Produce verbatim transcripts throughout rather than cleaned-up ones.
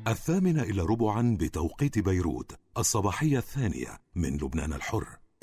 الثامنة إلى ربعا بتوقيت بيروت، الصباحية الثانية من لبنان الحر.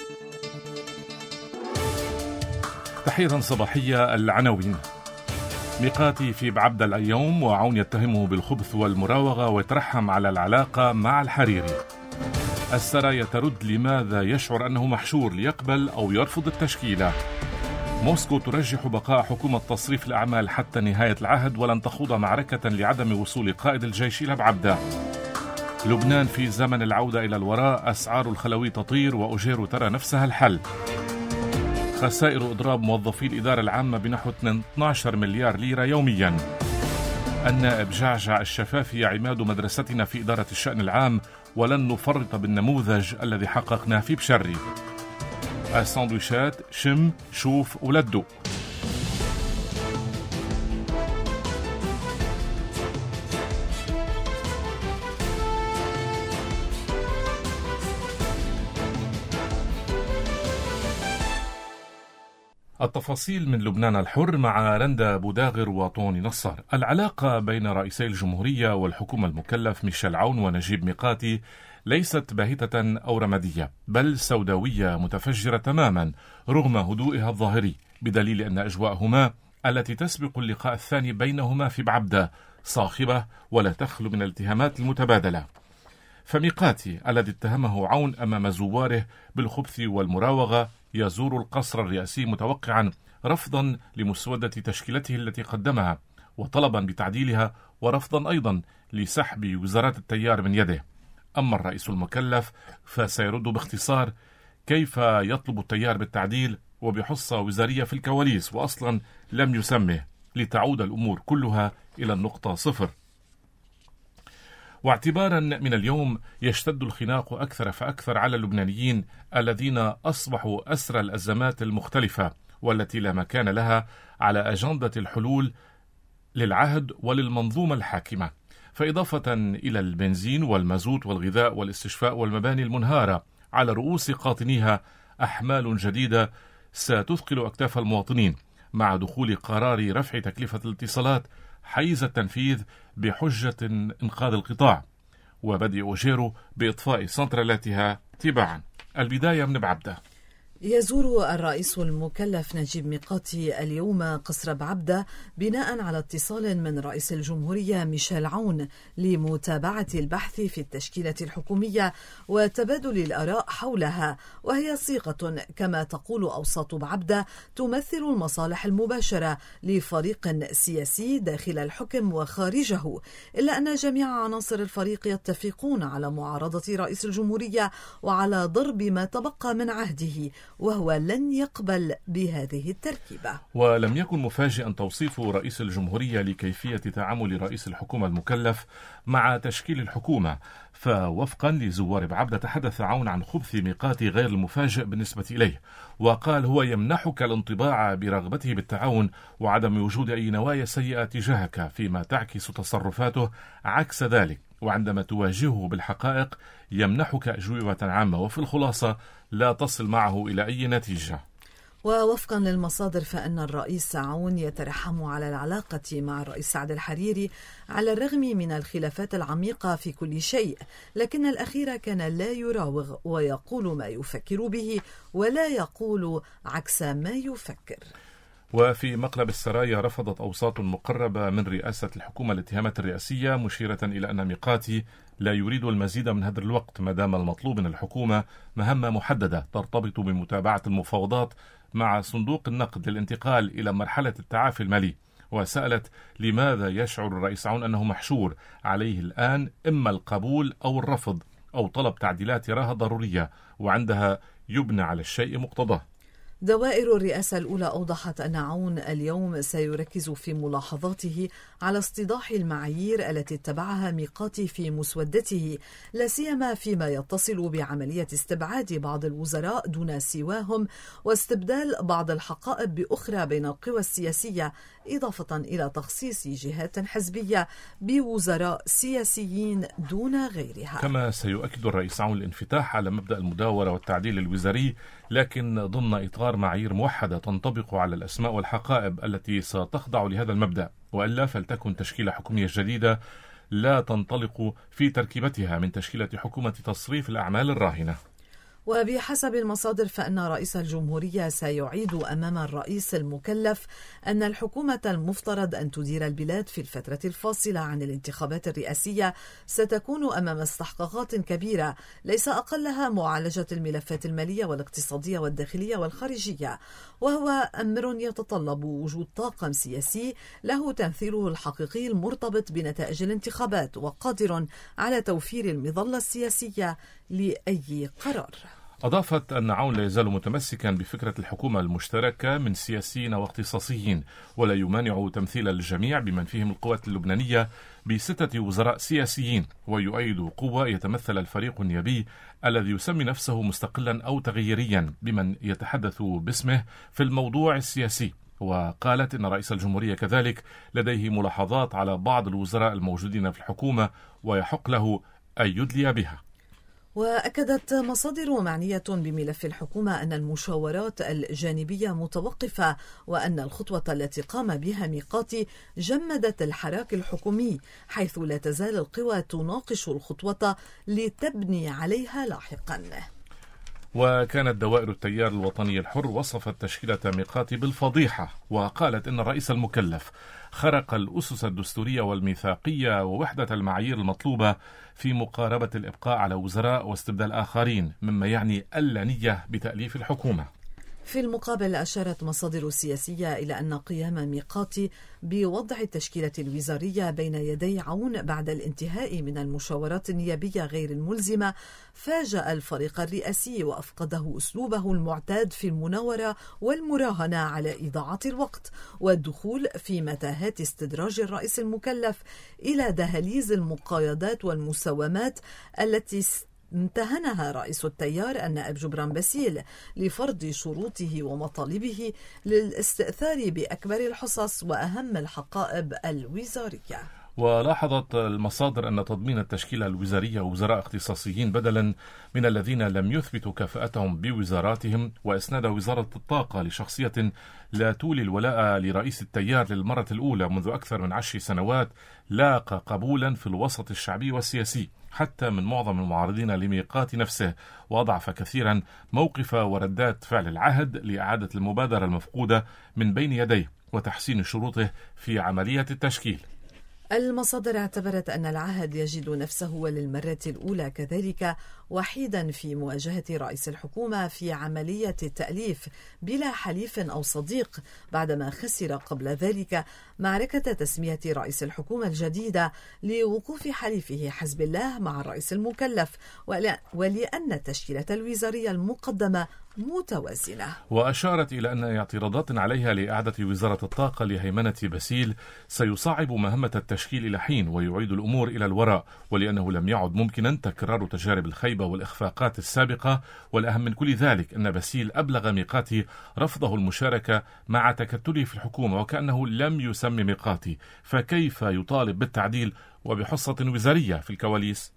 تحية صباحية. العناوين: ميقاتي في بعبدة اليوم، وعون يتهمه بالخبث والمراوغة ويترحم على العلاقة مع الحريري. السرايا ترد لماذا يشعر أنه محشور ليقبل أو يرفض التشكيلة. موسكو ترجح بقاء حكومة تصريف الأعمال حتى نهاية العهد ولن تخوض معركة لعدم وصول قائد الجيش إلى بعبدة. لبنان في زمن العودة إلى الوراء، أسعار الخلوي تطير وأجير ترى نفسها الحل. خسائر إضراب موظفي الإدارة العامة بنحو اثني عشر مليار ليرة يوميا. النائب جعجع الشفافي: عماد مدرستنا في إدارة الشأن العام ولن نفرط بالنموذج الذي حققناه في بشري. الساندويشات شم شوف ولدو. التفاصيل من لبنان الحر مع رندا بوداغر وطوني نصر. العلاقة بين رئيسي الجمهورية والحكومة المكلف ميشيل عون ونجيب ميقاتي ليست باهتة أو رمادية، بل سوداوية متفجرة تماما رغم هدوئها الظاهري، بدليل أن أجواءهما التي تسبق اللقاء الثاني بينهما في بعبدة صاخبة ولا تخلو من الاتهامات المتبادلة. فميقاتي الذي اتهمه عون أمام زواره بالخبث والمراوغة يزور القصر الرئاسي متوقعا رفضا لمسودة تشكيلته التي قدمها وطلبا بتعديلها، ورفضا أيضا لسحب وزارات التيار من يده. أما الرئيس المكلف فسيرد باختصار كيف يطلب التيار بالتعديل وبحصة وزارية في الكواليس وأصلا لم يسمه، لتعود الأمور كلها إلى النقطة صفر. واعتبارا من اليوم يشتد الخناق أكثر فأكثر على اللبنانيين الذين أصبحوا أسرى الأزمات المختلفة والتي لا مكان لها على أجندة الحلول للعهد وللمنظومة الحاكمة. فإضافة إلى البنزين والمازوت والغذاء والاستشفاء والمباني المنهارة على رؤوس قاطنيها أحمال جديدة ستثقل أكتاف المواطنين، مع دخول قرار رفع تكلفة الاتصالات حيز التنفيذ بحجة إنقاذ القطاع، وبدء أجيرو بإطفاء سنترالاتها تباعا. البداية من بعبدة. يزور الرئيس المكلف نجيب ميقاتي اليوم قصر بعبدة بناء على اتصال من رئيس الجمهورية ميشيل عون لمتابعة البحث في التشكيلة الحكومية وتبادل الآراء حولها، وهي صيغة كما تقول أوساط بعبدة تمثل المصالح المباشرة لفريق سياسي داخل الحكم وخارجه، إلا أن جميع عناصر الفريق يتفقون على معارضة رئيس الجمهورية وعلى ضرب ما تبقى من عهده، وهو لن يقبل بهذه التركيبة. ولم يكن مفاجئا توصيف رئيس الجمهورية لكيفية تعامل رئيس الحكومة المكلف مع تشكيل الحكومة، فوفقا لزوار بعبدة تحدث عون عن خبث ميقاتي غير المفاجئ بالنسبة إليه، وقال هو يمنحك الانطباع برغبته بالتعاون وعدم وجود أي نوايا سيئة تجاهك، فيما تعكس تصرفاته عكس ذلك، وعندما تواجهه بالحقائق يمنحك أجوبة عامة، وفي الخلاصة لا تصل معه إلى أي نتيجة. ووفقا للمصادر فإن الرئيس عون يترحم على العلاقة مع الرئيس سعد الحريري على الرغم من الخلافات العميقة في كل شيء، لكن الأخير كان لا يراوغ ويقول ما يفكر به ولا يقول عكس ما يفكر. وفي مقلب السرايا رفضت أوساط مقربة من رئاسة الحكومة الاتهامات الرئاسية، مشيرة إلى أن ميقاتي لا يريد المزيد من هذا الوقت ما دام المطلوب من الحكومة مهمة محددة ترتبط بمتابعة المفاوضات مع صندوق النقد للانتقال إلى مرحلة التعافي المالي. وسألت لماذا يشعر الرئيس عون أنه محشور عليه الآن إما القبول أو الرفض أو طلب تعديلات يراها ضرورية، وعندها يبنى على الشيء مقتضاه. دوائر الرئاسة الأولى أوضحت أن عون اليوم سيركز في ملاحظاته على استيضاح المعايير التي اتبعها ميقاتي في مسودته، لا سيما فيما يتصل بعملية استبعاد بعض الوزراء دون سواهم واستبدال بعض الحقائب بأخرى بين القوى السياسية، إضافة إلى تخصيص جهات حزبية بوزراء سياسيين دون غيرها. كما سيؤكد الرئيس عون الانفتاح على مبدأ المداورة والتعديل الوزاري، لكن ضمن إطار معايير موحدة تنطبق على الأسماء والحقائب التي ستخضع لهذا المبدأ، وإلا فلتكن تشكيلة حكومية جديدة لا تنطلق في تركيبتها من تشكيلة حكومة تصريف الأعمال الراهنة. وبحسب المصادر فإن رئيس الجمهورية سيعيد أمام الرئيس المكلف أن الحكومة المفترض أن تدير البلاد في الفترة الفاصلة عن الانتخابات الرئاسية ستكون أمام استحقاقات كبيرة ليس أقلها معالجة الملفات المالية والاقتصادية والداخلية والخارجية، وهو أمر يتطلب وجود طاقم سياسي له تمثيله الحقيقي المرتبط بنتائج الانتخابات وقادر على توفير المظلة السياسية لأي قرار. أضافت أن عون لا يزال متمسكا بفكرة الحكومة المشتركة من سياسيين واختصاصيين، ولا يمانع تمثيل الجميع بمن فيهم القوات اللبنانية بستة وزراء سياسيين، ويؤيد قوة يتمثل الفريق النيابي الذي يسمي نفسه مستقلا أو تغييريا بمن يتحدث باسمه في الموضوع السياسي. وقالت إن رئيس الجمهورية كذلك لديه ملاحظات على بعض الوزراء الموجودين في الحكومة ويحق له أن يدلي بها. وأكدت مصادر معنية بملف الحكومة أن المشاورات الجانبية متوقفة، وأن الخطوة التي قام بها ميقاتي جمدت الحراك الحكومي، حيث لا تزال القوى تناقش الخطوة لتبني عليها لاحقا. وكانت دوائر التيار الوطني الحر وصفت تشكيلة ميقاتي بالفضيحة، وقالت إن الرئيس المكلف خرق الأسس الدستورية والميثاقية ووحدة المعايير المطلوبة في مقاربة الإبقاء على وزراء واستبدال آخرين، مما يعني اللانية بتأليف الحكومة. في المقابل أشارت مصادر سياسية إلى أن قيام ميقاتي بوضع التشكيلة الوزارية بين يدي عون بعد الانتهاء من المشاورات النيابية غير الملزمة فاجأ الفريق الرئاسي وأفقده أسلوبه المعتاد في المناورة والمراهنة على إضاعة الوقت والدخول في متاهات استدراج الرئيس المكلف إلى دهاليز المقايضات والمساومات التي امتهنها رئيس التيار النائب جبران باسيل لفرض شروطه ومطالبه للاستئثار بأكبر الحصص وأهم الحقائب الوزارية. ولاحظت المصادر أن تضمين التشكيلة الوزارية وزراء اختصاصيين بدلا من الذين لم يثبتوا كفاءتهم بوزاراتهم، وإسناد وزارة الطاقة لشخصية لا تولي الولاء لرئيس التيار للمرة الأولى منذ أكثر من عشر سنوات لاقى قبولا في الوسط الشعبي والسياسي حتى من معظم المعارضين لميقات نفسه، وأضعف كثيرا موقف وردات فعل العهد لإعادة المبادرة المفقودة من بين يديه وتحسين شروطه في عملية التشكيل. المصادر اعتبرت أن العهد يجد نفسه وللمرة الأولى كذلك وحيدا في مواجهة رئيس الحكومة في عملية التأليف بلا حليف أو صديق، بعدما خسر قبل ذلك معركة تسمية رئيس الحكومة الجديدة لوقوف حليفه حزب الله مع الرئيس المكلف، ولأن التشكيلة الوزارية المقدمة متوازنة. وأشارت إلى أن اعتراضات عليها لإعادة وزارة الطاقة لهيمنة باسيل سيصعب مهمة التشكيل إلى حين ويعيد الأمور إلى الوراء، ولأنه لم يعد ممكنا تكرار تجارب الخيبة والإخفاقات السابقة، والأهم من كل ذلك أن باسيل أبلغ ميقاتي رفضه المشاركة مع تكتله في الحكومة وكأنه لم يسمي ميقاتي، فكيف يطالب بالتعديل وبحصة وزارية في الكواليس؟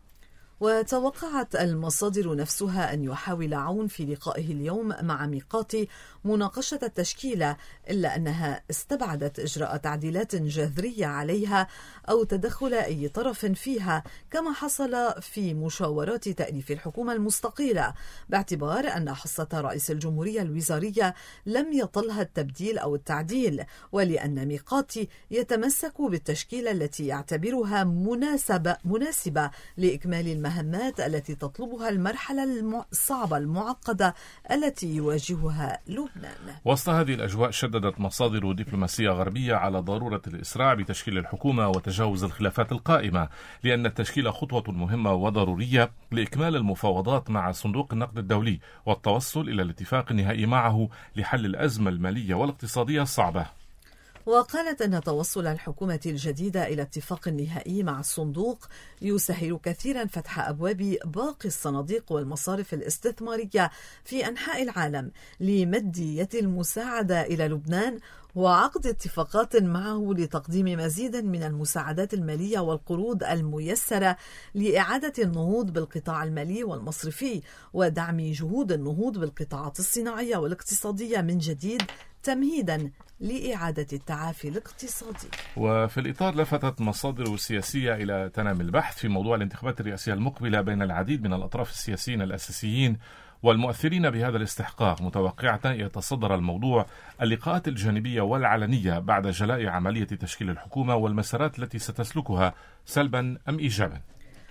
وتوقعت المصادر نفسها أن يحاول عون في لقائه اليوم مع ميقاتي مناقشة التشكيلة، إلا أنها استبعدت إجراء تعديلات جذرية عليها أو تدخل أي طرف فيها كما حصل في مشاورات تأليف الحكومة المستقيلة، باعتبار أن حصة رئيس الجمهورية الوزارية لم يطلها التبديل أو التعديل، ولأن ميقاتي يتمسك بالتشكيلة التي يعتبرها مناسبة مناسبة لإكمال المهمات المهمات التي تطلبها المرحلة الصعبة المعقدة التي يواجهها لبنان. وسط هذه الأجواء شددت مصادر دبلوماسية غربية على ضرورة الإسراع بتشكيل الحكومة وتجاوز الخلافات القائمة، لأن التشكيل خطوة مهمة وضرورية لإكمال المفاوضات مع صندوق النقد الدولي والتوصل إلى الاتفاق النهائي معه لحل الأزمة المالية والاقتصادية الصعبة. وقالت أن توصل الحكومة الجديدة إلى اتفاق نهائي مع الصندوق يسهل كثيرا فتح أبواب باقي الصناديق والمصارف الاستثمارية في أنحاء العالم لمد يد المساعدة إلى لبنان وعقد اتفاقات معه لتقديم مزيد من المساعدات المالية والقروض الميسرة لإعادة النهوض بالقطاع المالي والمصرفي ودعم جهود النهوض بالقطاعات الصناعية والاقتصادية من جديد تمهيدا لإعادة التعافي الاقتصادي. وفي الإطار لفتت مصادر سياسية إلى تنامي البحث في موضوع الانتخابات الرئاسية المقبلة بين العديد من الأطراف السياسيين الأساسيين والمؤثرين بهذا الاستحقاق، متوقعة يتصدر الموضوع اللقاءات الجانبية والعلنية بعد جلاء عملية تشكيل الحكومة والمسارات التي ستسلكها سلبا أم إيجابا.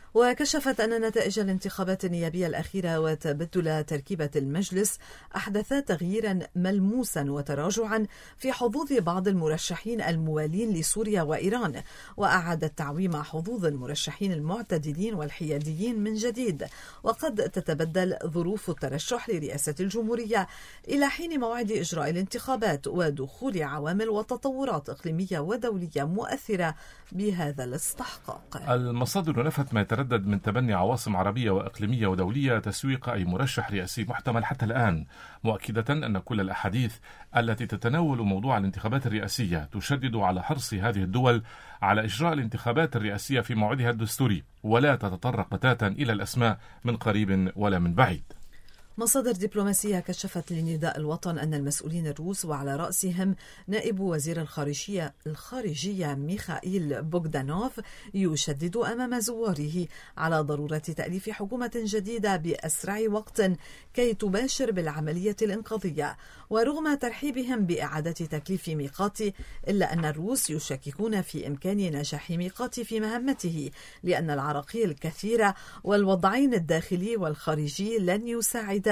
وكشفت أن نتائج الانتخابات النيابية الأخيرة وتبدل تركيبة المجلس أحدثا تغييرا ملموسا وتراجعا في حظوظ بعض المرشحين الموالين لسوريا وإيران، وأعادت تعويم حظوظ المرشحين المعتدلين والحياديين من جديد، وقد تتبدل ظروف الترشح لرئاسة الجمهورية إلى حين موعد إجراء الانتخابات ودخول عوامل وتطورات إقليمية ودولية مؤثرة بهذا الاستحقاق. المصادر نفت ما يتردد من تبني عواصم عربية وإقليمية ودولية تسويق أي مرشح رئاسي محتمل حتى الآن، مؤكدة أن كل الأحاديث التي تتناول موضوع الانتخابات الرئاسية تشدد على حرص هذه الدول على إجراء الانتخابات الرئاسية في موعدها الدستوري، ولا تتطرق بتاتا إلى الأسماء من قريب ولا من بعيد. مصادر دبلوماسية كشفت لنداء الوطن أن المسؤولين الروس وعلى رأسهم نائب وزير الخارجية الخارجية ميخائيل بوغدانوف يشدد أمام زواره على ضرورة تأليف حكومة جديدة بأسرع وقت كي تباشر بالعملية الإنقاذية. ورغم ترحيبهم بإعادة تكليف ميقاتي، إلا أن الروس يشككون في إمكان نجاح ميقاتي في مهمته، لأن العراقيل الكثيرة والوضعين الداخلي والخارجي لن يساعد،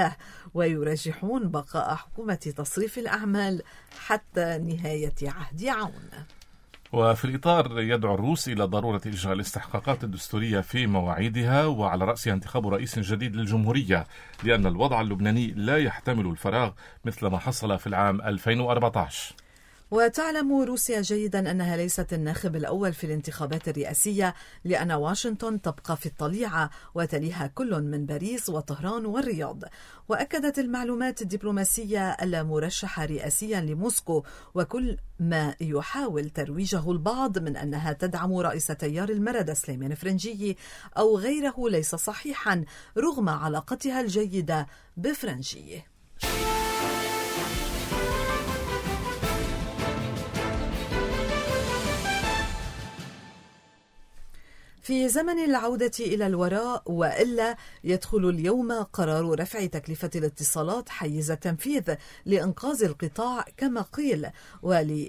ويرجحون بقاء حكومة تصريف الأعمال حتى نهاية عهد عون. وفي الإطار يدعو الروس إلى ضرورة إجراء الاستحقاقات الدستورية في مواعيدها، وعلى رأسها انتخاب رئيس جديد للجمهورية، لأن الوضع اللبناني لا يحتمل الفراغ مثل ما حصل في العام ألفين وأربعة عشر. وتعلم روسيا جيدا أنها ليست الناخب الأول في الانتخابات الرئاسية، لأن واشنطن تبقى في الطليعة وتليها كل من باريس وطهران والرياض. وأكدت المعلومات الدبلوماسية المرشح رئاسيا لموسكو وكل ما يحاول ترويجه البعض من أنها تدعم رئيس تيار المردة سليمان فرنجي أو غيره ليس صحيحا رغم علاقتها الجيدة بفرنجي. في زمن العودة إلى الوراء، وإلا يدخل اليوم قرار رفع تكلفة الاتصالات حيز التنفيذ لإنقاذ القطاع كما قيل، ولي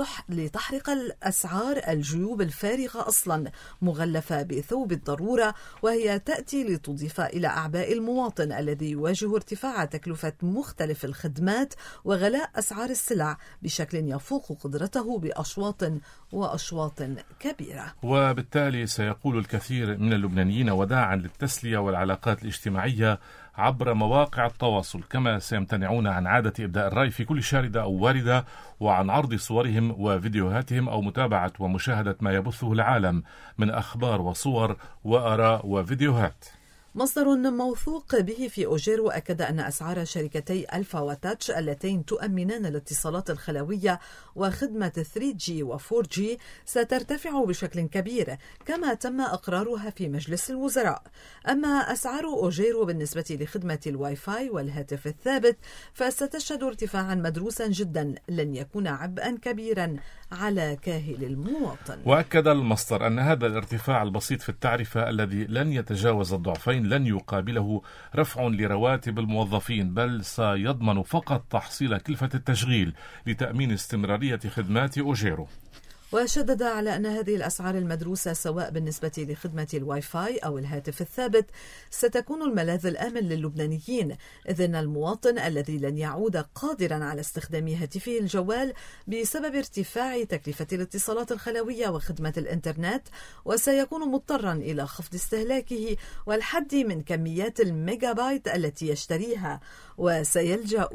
لتحرق الأسعار الجيوب الفارغة أصلا مغلفة بثوب الضرورة، وهي تأتي لتضيف إلى أعباء المواطن الذي يواجه ارتفاع تكلفة مختلف الخدمات وغلاء أسعار السلع بشكل يفوق قدرته بأشواط وأشواط كبيرة. وبالتالي سيقول الكثير من اللبنانيين وداعا للتسلية والعلاقات الاجتماعية عبر مواقع التواصل، كما سيمتنعون عن عادة إبداء الرأي في كل شاردة أو واردة، وعن عرض صورهم وفيديوهاتهم أو متابعة ومشاهدة ما يبثه العالم من أخبار وصور وآراء وفيديوهات. مصدر موثوق به في أوجيرو أكد أن أسعار شركتي ألفا وتاتش اللتين تؤمنان الاتصالات الخلوية وخدمة ثري جي وفور جي سترتفع بشكل كبير، كما تم إقرارها في مجلس الوزراء. أما أسعار أوجيرو بالنسبة لخدمة الواي فاي والهاتف الثابت فستشهد ارتفاعا مدروسا جدا لن يكون عبئا كبيرا على كاهل المواطن. وأكد المصدر أن هذا الارتفاع البسيط في التعرفة الذي لن يتجاوز الضعفين لن يقابله رفع لرواتب الموظفين، بل سيضمن فقط تحصيل كلفة التشغيل لتأمين استمرارية خدمات أوجيرو. وشدد على أن هذه الأسعار المدروسة سواء بالنسبة لخدمة الواي فاي أو الهاتف الثابت ستكون الملاذ الآمن للبنانيين، إذ أن المواطن الذي لن يعود قادرا على استخدام هاتفه الجوال بسبب ارتفاع تكلفة الاتصالات الخلوية وخدمة الإنترنت، وسيكون مضطرا إلى خفض استهلاكه والحد من كميات الميجا بايت التي يشتريها، وسيلجأ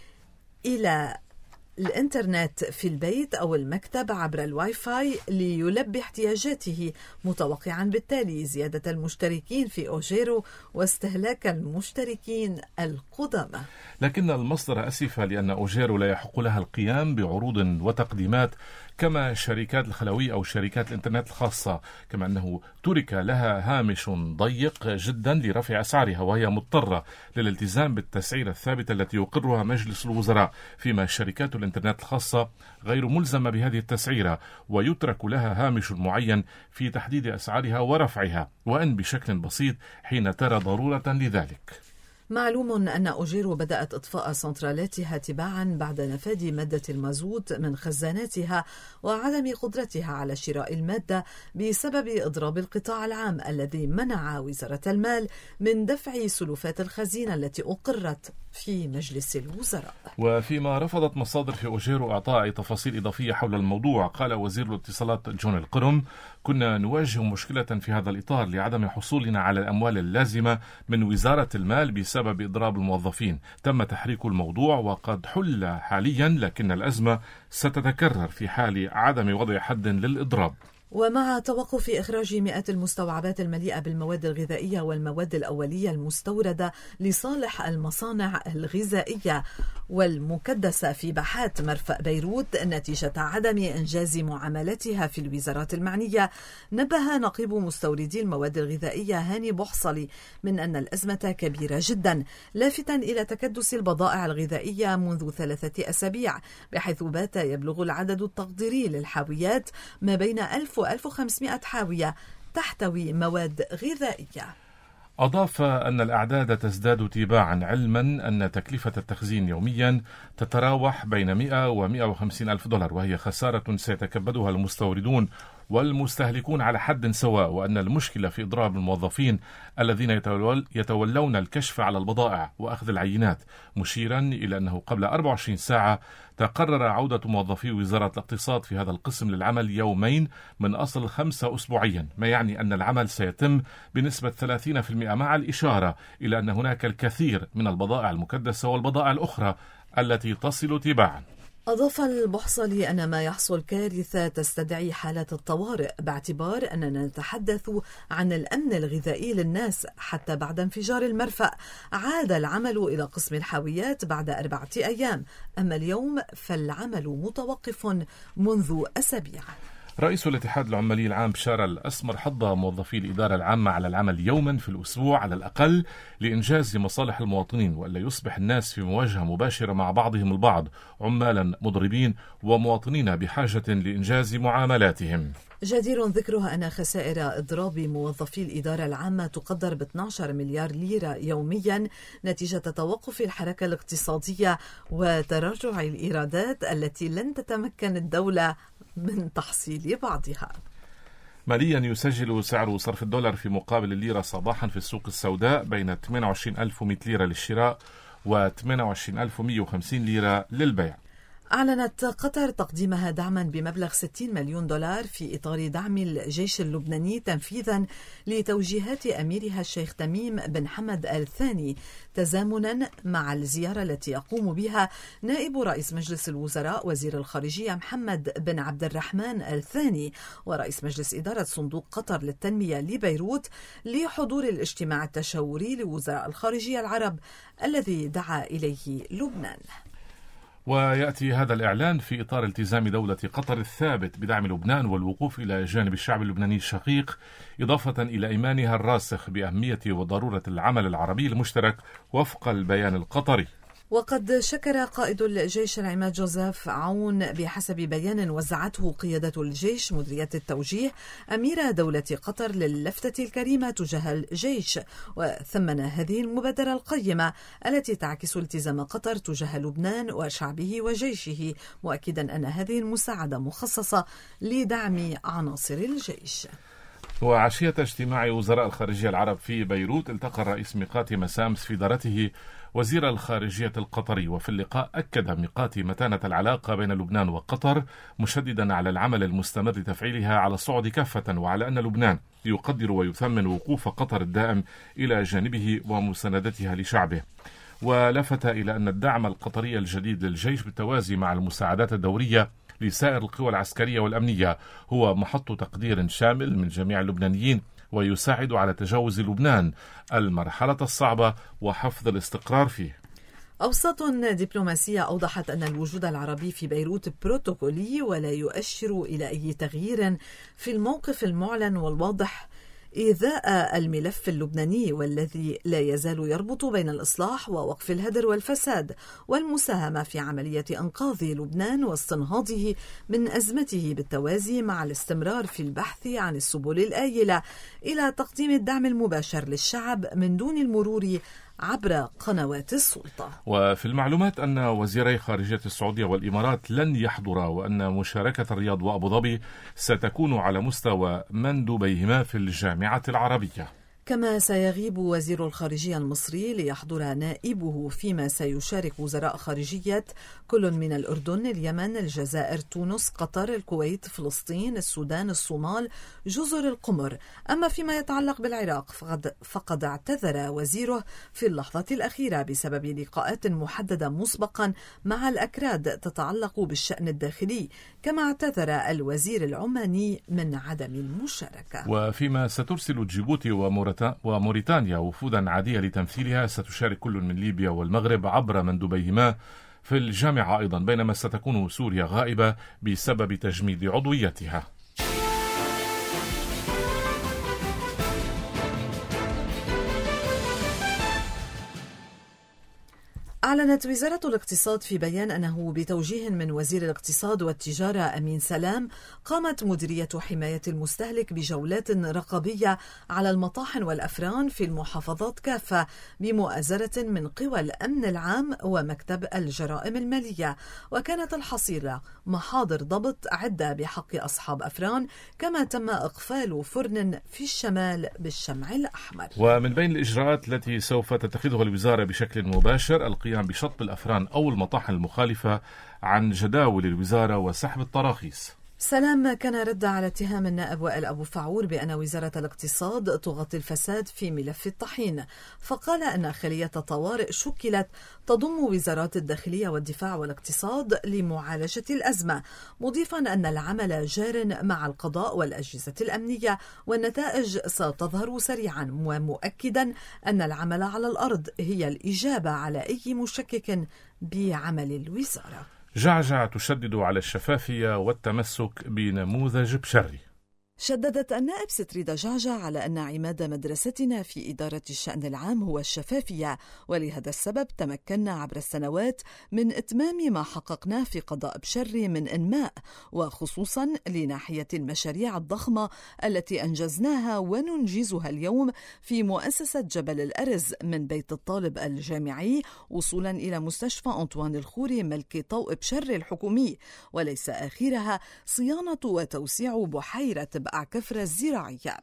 إلى الإنترنت في البيت أو المكتب عبر الواي فاي ليلبي احتياجاته، متوقعا بالتالي زيادة المشتركين في أوجيرو واستهلاك المشتركين القدامى. لكن المصدر أسف لأن أوجيرو لا يحق لها القيام بعروض وتقديمات كما شركات الخلوية أو شركات الإنترنت الخاصة، كما أنه ترك لها هامش ضيق جدا لرفع أسعارها، وهي مضطرة للالتزام بالتسعيرة الثابتة التي يقرها مجلس الوزراء، فيما الشركات الإنترنت الخاصة غير ملزمة بهذه التسعيرة، ويترك لها هامش معين في تحديد أسعارها ورفعها، وإن بشكل بسيط حين ترى ضرورة لذلك. معلوم أن أوجيرو بدأت إطفاء سنترالاتها تباعا بعد نفاذ مادة المازوت من خزاناتها وعدم قدرتها على شراء المادة بسبب إضراب القطاع العام الذي منع وزارة المال من دفع سلفات الخزينة التي أقرت في مجلس الوزراء. وفيما رفضت مصادر في أوجيرو إعطاء تفاصيل إضافية حول الموضوع، قال وزير الاتصالات جون القرم: كنا نواجه مشكلة في هذا الإطار لعدم حصولنا على الأموال اللازمة من وزارة المال بسبب إضراب الموظفين. تم تحريك الموضوع وقد حل حاليا، لكن الأزمة ستتكرر في حال عدم وضع حد للإضراب. ومع توقف إخراج مئات المستوعبات المليئة بالمواد الغذائية والمواد الأولية المستوردة لصالح المصانع الغذائية والمكدسة في باحات مرفأ بيروت نتيجة عدم إنجاز معاملتها في الوزارات المعنية، نبه نقيب مستوردي المواد الغذائية هاني بوحصلي من أن الأزمة كبيرة جدا، لافتاً إلى تكدس البضائع الغذائية منذ ثلاثة أسابيع، بحيث بات يبلغ العدد التقديري للحاويات ما بين ألف وألف وخمسمائة حاوية تحتوي مواد غذائية. أضاف أن الأعداد تزداد تباعا، علما أن تكلفة التخزين يوميا تتراوح بين مئة ومئة وخمسين ألف دولار، وهي خسارة سيتكبدها المستوردون والمستهلكون على حد سواء، وأن المشكلة في إضراب الموظفين الذين يتولون الكشف على البضائع وأخذ العينات، مشيرا إلى أنه قبل أربع وعشرين ساعة تقرر عودة موظفي وزارة الاقتصاد في هذا القسم للعمل يومين من أصل خمسة أسبوعيا، ما يعني أن العمل سيتم بنسبة ثلاثين بالمئة، مع الإشارة إلى أن هناك الكثير من البضائع المكدسة والبضائع الأخرى التي تصل تباعا. أضاف البحصلي أن ما يحصل كارثة تستدعي حالة الطوارئ، باعتبار أننا نتحدث عن الأمن الغذائي للناس. حتى بعد انفجار المرفأ عاد العمل إلى قسم الحاويات بعد أربعة أيام، أما اليوم فالعمل متوقف منذ أسابيع. رئيس الاتحاد العمالي العام بشار الأسمر حض موظفي الإدارة العامة على العمل يوما في الأسبوع على الأقل لإنجاز مصالح المواطنين، وألا يصبح الناس في مواجهة مباشرة مع بعضهم البعض، عمالا مضربين ومواطنين بحاجة لإنجاز معاملاتهم. جدير ذكرها أن خسائر إضراب موظفي الإدارة العامة تقدر ب اثني عشر مليار ليرة يوميا نتيجة توقف الحركة الاقتصادية وتراجع الإيرادات التي لن تتمكن الدولة من تحصيل بعضها. ماليا يسجل سعر صرف الدولار في مقابل الليرة صباحا في السوق السوداء بين ثمانية وعشرين ألف ومئة ليرة للشراء و ثمانية وعشرين ألف ومئة وخمسين ليرة للبيع. أعلنت قطر تقديمها دعما بمبلغ ستين مليون دولار في إطار دعم الجيش اللبناني تنفيذا لتوجيهات أميرها الشيخ تميم بن حمد آل ثاني، تزامنا مع الزيارة التي يقوم بها نائب رئيس مجلس الوزراء وزير الخارجية محمد بن عبد الرحمن آل ثاني ورئيس مجلس إدارة صندوق قطر للتنمية لبيروت لحضور الاجتماع التشاوري لوزراء الخارجية العرب الذي دعا إليه لبنان. ويأتي هذا الإعلان في إطار التزام دولة قطر الثابت بدعم لبنان والوقوف إلى جانب الشعب اللبناني الشقيق، إضافة إلى إيمانها الراسخ بأهمية وضرورة العمل العربي المشترك وفق البيان القطري. وقد شكر قائد الجيش العماد جوزيف عون بحسب بيان وزعته قيادة الجيش مديرية التوجيه أمير دولة قطر للفتة الكريمة تجاه الجيش، وثمن هذه المبادرة القيمة التي تعكس التزام قطر تجاه لبنان وشعبه وجيشه، مؤكدا أن هذه المساعدة مخصصة لدعم عناصر الجيش. وعشية اجتماع وزراء الخارجية العرب في بيروت التقى الرئيس ميقاتي مسامس في دارته وزير الخارجية القطري، وفي اللقاء أكد ميقاتي متانة العلاقة بين لبنان وقطر، مشددا على العمل المستمر لتفعيلها على الصعد كافة، وعلى أن لبنان يقدر ويثمن وقوف قطر الدائم إلى جانبه ومساندتها لشعبه. ولفت إلى أن الدعم القطري الجديد للجيش بالتوازي مع المساعدات الدورية لسائر القوى العسكرية والأمنية هو محط تقدير شامل من جميع اللبنانيين، ويساعد على تجاوز لبنان المرحلة الصعبة وحفظ الاستقرار فيه. أوساط دبلوماسية أوضحت أن الوجود العربي في بيروت بروتوكولي ولا يؤشر إلى أي تغيير في الموقف المعلن والواضح إيذاء الملف اللبناني والذي لا يزال يربط بين الإصلاح ووقف الهدر والفساد والمساهمة في عملية إنقاذ لبنان واستنهاضه من أزمته بالتوازي مع الاستمرار في البحث عن السبل الآيلة إلى تقديم الدعم المباشر للشعب من دون المرور عبر قنوات السلطة. وفي المعلومات أن وزيري خارجية السعودية والإمارات لن يحضرا، وأن مشاركة الرياض وأبو ظبي ستكون على مستوى مندوبيهما في الجامعة العربية. كما سيغيب وزير الخارجية المصري ليحضر نائبه، فيما سيشارك وزراء خارجية كل من الأردن، اليمن، الجزائر، تونس، قطر، الكويت، فلسطين، السودان، الصومال، جزر القمر. أما فيما يتعلق بالعراق فقد, فقد اعتذر وزيره في اللحظة الأخيرة بسبب لقاءات محددة مسبقا مع الأكراد تتعلق بالشأن الداخلي، كما اعتذر الوزير العماني من عدم المشاركة. وفيما سترسل جيبوتي وموريتانيا وفودا عادية لتمثيلها، ستشارك كل من ليبيا والمغرب عبر مندوبيهما في الجامعة أيضا، بينما ستكون سوريا غائبة بسبب تجميد عضويتها. أعلنت وزارة الاقتصاد في بيان أنه بتوجيه من وزير الاقتصاد والتجارة أمين سلام قامت مديرية حماية المستهلك بجولات رقابية على المطاحن والأفران في المحافظات كافة بمؤازرة من قوى الأمن العام ومكتب الجرائم المالية، وكانت الحصيلة محاضر ضبط عدة بحق أصحاب أفران، كما تم إقفال فرن في الشمال بالشمع الأحمر. ومن بين الإجراءات التي سوف تتخذها الوزارة بشكل مباشر القيام بشطب الأفران أو المطاحن المخالفة عن جداول الوزارة وسحب التراخيص. سلام كان رد على اتهام النائب وائل أبو فعور بأن وزارة الاقتصاد تغطي الفساد في ملف الطحين، فقال أن خلية طوارئ شكلت تضم وزارات الداخلية والدفاع والاقتصاد لمعالجة الأزمة، مضيفا أن العمل جار مع القضاء والأجهزة الأمنية والنتائج ستظهر سريعا، ومؤكدا أن العمل على الأرض هي الإجابة على أي مشكك بعمل الوزارة. جعجع تشدد على الشفافية والتمسك بنموذج بشري. شددت النائب ستريدا جعجع على أن عماد مدرستنا في إدارة الشأن العام هو الشفافية، ولهذا السبب تمكنا عبر السنوات من إتمام ما حققناه في قضاء بشري من إنماء، وخصوصا لناحية المشاريع الضخمة التي أنجزناها وننجزها اليوم في مؤسسة جبل الأرز، من بيت الطالب الجامعي وصولا إلى مستشفى أنطوان الخوري ملك طوء بشري الحكومي، وليس آخرها صيانة وتوسيع بحيرة بأعكفرة الزراعية.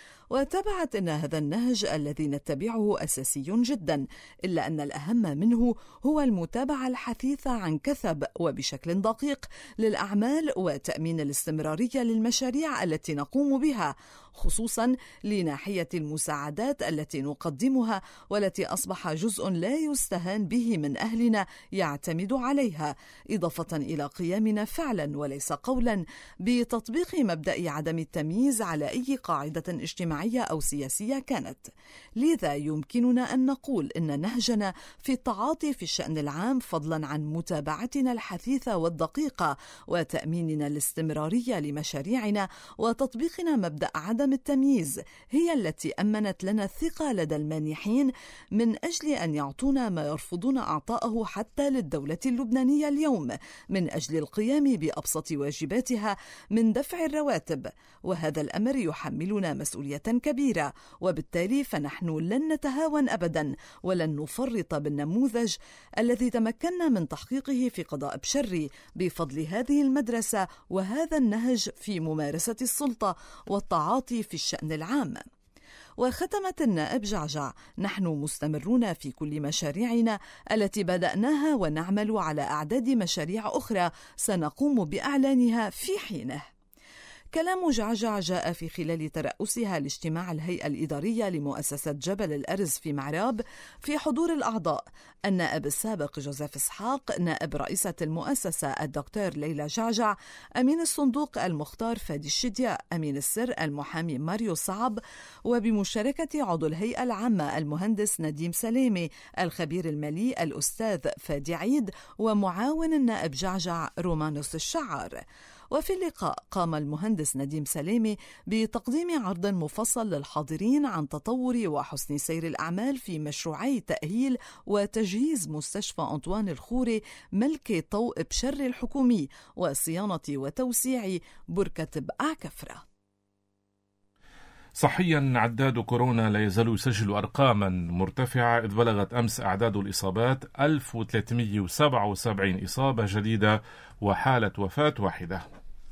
وتابعت أن هذا النهج الذي نتبعه أساسي جدا، إلا أن الأهم منه هو المتابعة الحثيثة عن كثب وبشكل دقيق للأعمال وتأمين الاستمرارية للمشاريع التي نقوم بها، خصوصا لناحية المساعدات التي نقدمها والتي أصبح جزء لا يستهان به من أهلنا يعتمد عليها، إضافة إلى قيامنا فعلا وليس قولا بتطبيق مبدأ عدم التمييز على أي قاعدة اجتماعية أو سياسية كانت. لذا يمكننا أن نقول إن نهجنا في التعاطي في الشأن العام، فضلا عن متابعتنا الحثيثة والدقيقة وتأميننا الاستمرارية لمشاريعنا وتطبيقنا مبدأ عدم التمييز، هي التي أمنت لنا الثقة لدى المانحين من أجل أن يعطونا ما يرفضون أعطاءه حتى للدولة اللبنانية اليوم، من أجل القيام بأبسط واجباتها من دفع الرواتب، وهذا الأمر يحملنا مسؤولية كبيرة، وبالتالي فنحن لن نتهاون أبدا ولن نفرط بالنموذج الذي تمكنا من تحقيقه في قضاء بشري بفضل هذه المدرسة وهذا النهج في ممارسة السلطة والتعاطي في الشأن العام. وختمت النائب جعجع: نحن مستمرون في كل مشاريعنا التي بدأناها ونعمل على أعداد مشاريع أخرى سنقوم بإعلانها في حينه. كلام جعجع جاء في خلال ترأسها لاجتماع الهيئة الإدارية لمؤسسة جبل الأرز في معراب في حضور الأعضاء النائب السابق جوزيف إسحاق، نائب رئيسة المؤسسة الدكتور ليلى جعجع، أمين الصندوق المختار فادي الشدياء، أمين السر المحامي ماريو صعب، وبمشاركة عضو الهيئة العامة المهندس نديم سليمي، الخبير المالي الأستاذ فادي عيد، ومعاون النائب جعجع رومانوس الشعار. وفي اللقاء قام المهندس نديم سلامي بتقديم عرض مفصل للحاضرين عن تطور وحسن سير الأعمال في مشروعي تأهيل وتجهيز مستشفى أنطوان الخوري ملك طوء بشر الحكومي وصيانة وتوسيع بركة بأعكفرة. صحيا عداد كورونا لا يزال يسجل أرقاما مرتفعة، إذ بلغت أمس أعداد الإصابات ألف وثلاثمئة وسبعة وسبعين إصابة جديدة وحالة وفاة واحدة.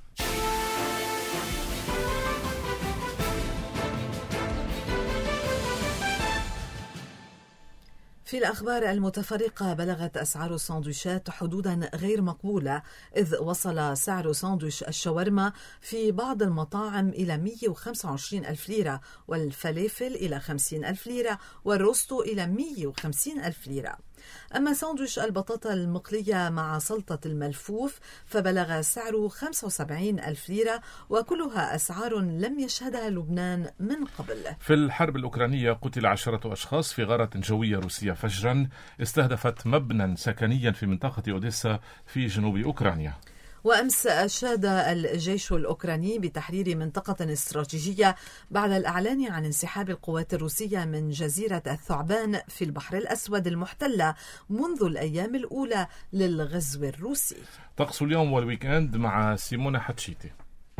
في الأخبار المتفرقة، بلغت أسعار الساندويشات حدودا غير مقبولة، إذ وصل سعر ساندويش الشاورما في بعض المطاعم إلى مئة وخمسة وعشرين ألف ليرة، والفلافل إلى خمسين ألف ليرة، والروستو إلى مئة وخمسين ألف ليرة. أما ساندويش البطاطا المقلية مع سلطة الملفوف فبلغ سعره خمسة وسبعين ألف ليرة، وكلها أسعار لم يشهدها لبنان من قبل. في الحرب الأوكرانية قتل عشرة أشخاص في غارة جوية روسية فجرا استهدفت مبنى سكنيا في منطقة أوديسا في جنوب أوكرانيا. وأمس أشاد الجيش الأوكراني بتحرير منطقة استراتيجية بعد الإعلان عن انسحاب القوات الروسية من جزيرة الثعبان في البحر الأسود المحتلة منذ الأيام الأولى للغزو الروسي. طقس اليوم والويكند مع سيمونة حتشيتي.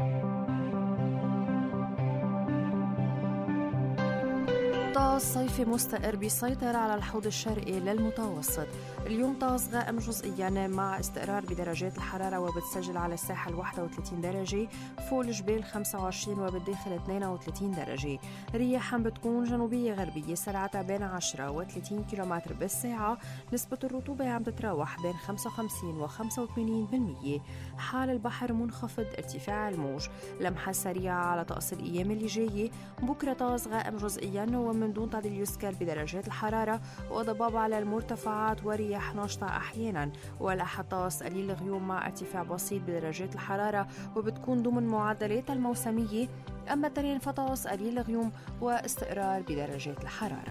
طقس صيفي مستقر بيسيطر على الحوض الشرقي للمتوسط. اليوم طقس غائم جزئيا مع استقرار بدرجات الحرارة، وبتسجل على الساحل واحد وثلاثين درجة، فوق الجبال خمسة وعشرين، وبالداخل اثنين وثلاثين درجة. رياح عم بتكون جنوبية غربية سرعتها بين عشرة وثلاثين كيلومتر بالساعة. نسبة الرطوبة عم تتراوح بين خمسة وخمسين وخمسة وثمانين بالمية. حال البحر منخفض ارتفاع الموج. لمحة سريعة على طقس الأيام اللي جاية. بكرة طقس غائم جزئيا ومن دون تعديل يسكر بدرجات الحرارة، وضباب على المرتفعات ورياح ناشطة أحيانا. والأحد طقس قليل الغيوم مع ارتفاع بسيط بدرجات الحرارة، وبتكون ضمن معدلات الموسمية. أما التنين فطقس قليل الغيوم واستقرار بدرجات الحرارة.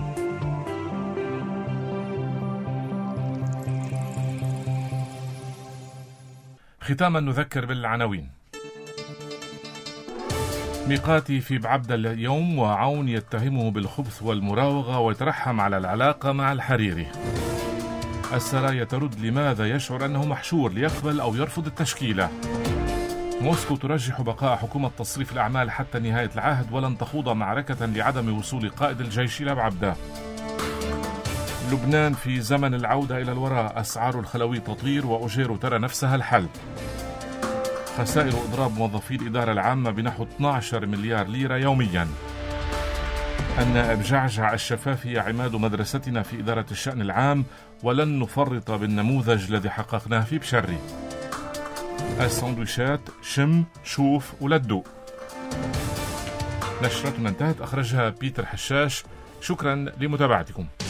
ختاما نذكر بالعناوين. ميقاتي في بعبدة اليوم وعون يتهمه بالخبث والمراوغة ويترحم على العلاقة مع الحريري. السرايا ترد لماذا يشعر أنه محشور ليقبل أو يرفض التشكيلة. موسكو ترجح بقاء حكومة تصريف الأعمال حتى نهاية العهد ولن تخوض معركة لعدم وصول قائد الجيش إلى بعبدة. لبنان في زمن العودة إلى الوراء، أسعار الخلوي تطير وأجير ترى نفسها الحل. خسائر إضراب موظفي الإدارة العامة بنحو اثني عشر مليار ليرة يوميا. النائب جعجع الشفافي عماد مدرستنا في إدارة الشأن العام ولن نفرط بالنموذج الذي حققناه في بشري. السندويشات شم شوف ولا تدوق. نشرتنا انتهت، أخرجها بيتر حشاش. شكرا لمتابعتكم.